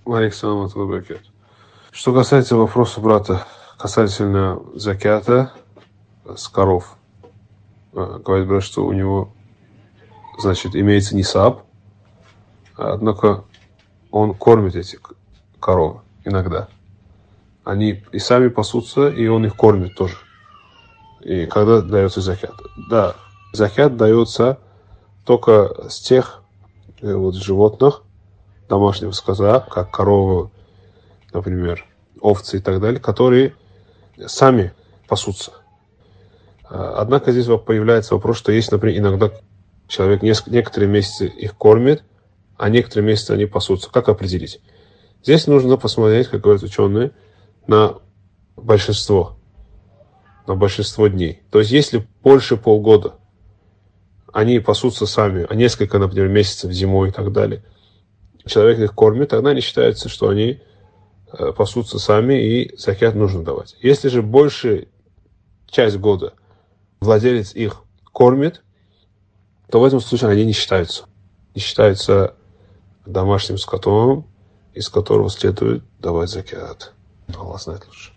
Алейкум салам. Что касается вопроса брата касательно закята с коров, говорит брат, что у него, значит, имеется нисаб, однако он кормит эти коровы иногда. Они и сами пасутся, и он их кормит тоже. И когда дается закят? Да, закят дается только с тех животных домашнего скота, как коровы, например, овцы и так далее, которые сами пасутся. Однако здесь появляется вопрос, что есть, например, иногда человек некоторые месяцы их кормит, а некоторые месяцы они пасутся. Как определить? Здесь нужно посмотреть, как говорят ученые, на большинство дней. То есть, если больше полгода они пасутся сами, а несколько, например, месяцев зимой и так далее, человек их кормит, тогда не считается, что они пасутся сами, и закят нужно давать. Если же большая часть года владелец их кормит, то в этом случае они не считаются. Не считаются домашним скотом, из которого следует давать закят. Аллах знает лучше.